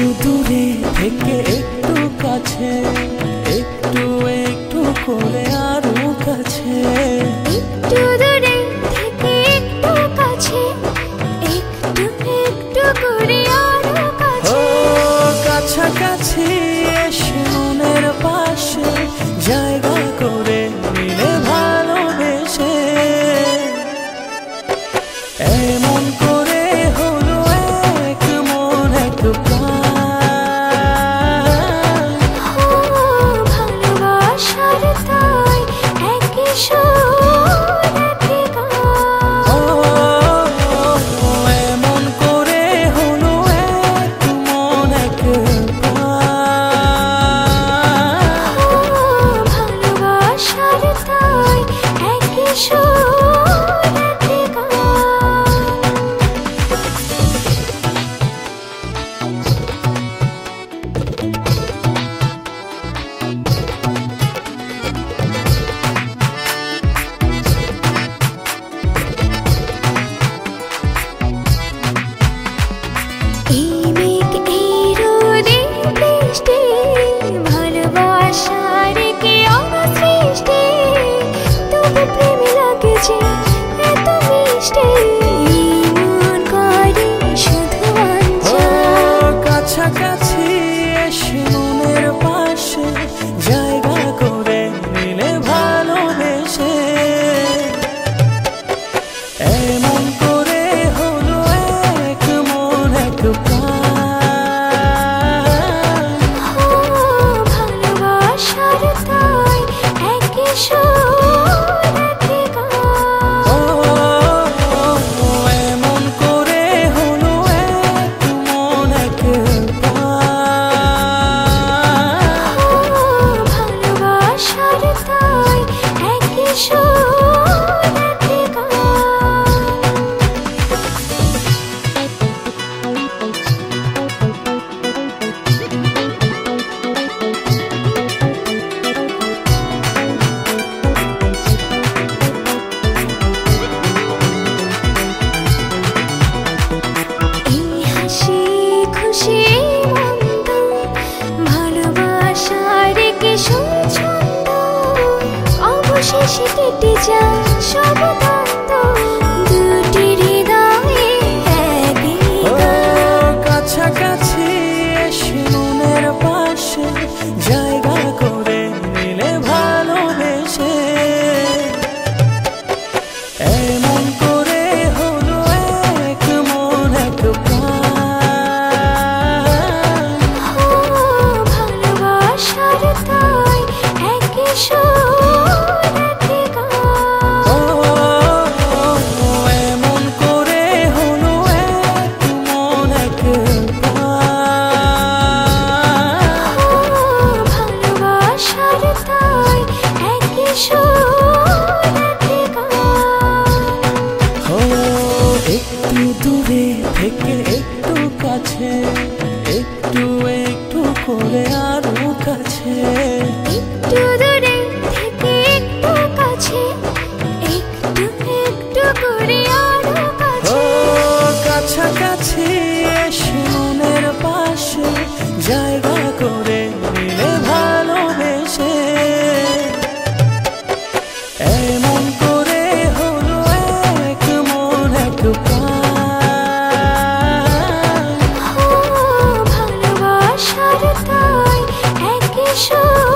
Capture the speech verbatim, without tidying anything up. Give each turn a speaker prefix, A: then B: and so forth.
A: দূরে থেকে একটু কাছে, একটু একটু করে আরো কাছে,
B: একটু দূরে থেকে একটু কাছে, একটু একটু করে আরো কাছে।
A: ও কাছাকাছি এসে মনের পাশে জায়গা করে নিলে ভালোবেসে, এমন করে হলো এক মন এক প্রাণ।
B: ও ভালোবাসার তাই একই সুর একই গান।
A: ও এমন করে হলো এক মন এক প্রাণ।
B: ও ভালোবাসার তাই একই সুর একই গান। এই মেঘ এই রোদে বৃষ্টি, ভালোবাসার কি অসৃষ্টি, তবু প্রেম লাগে যে এত মিষ্টি, মন করে শুধু
A: ও
B: বাঞ্ছা।
A: কাছাকাছি এসে মনের পাশে জায়গা করে নিলে ভালোবেসে, এমন করে হলো এক মন এক প্রাণ।
B: ও ভালোবাসার তাই একই সুর একই গান।
A: ও এমন করে হলো এক মন এক প্রাণ।
B: ও ভালোবাসার তাই একই সুর একই গান। এই হাসি খুশি মন্দ, ভালোবাসার কি ছন্দ, অবশেষে কেটে যায় সব দ্বন্দ্ব, দুটি হৃদয়ে একই
A: ও
B: গান।
A: কাছাকাছি এসে মনের পাশে জায়গা করে নিলে ভালোবেসে, এমন করে হলো এক মন এক প্রাণ।
B: ও ভালোবাসার তাই একই সুর একই গান।
A: ও এমন করে হলো এক মন এক প্রাণ।
B: ও ভালোবাসার তাই একই সুর একই গান।
A: ও একটু দূরে থেকে একটু কাছে, একটু একটু করে আরো কাছে,
B: একটু দূরে থেকে একটু কাছে, একটু একটু করে আরো
A: ও
B: কাছে।
A: কাছাকাছি এসে মনের পাশে জায়গা করে নিলে ভালোবেসে, এমন করে হলো এক মন এক প্রাণ।
B: ও ভালোবাসার তাই একই সুর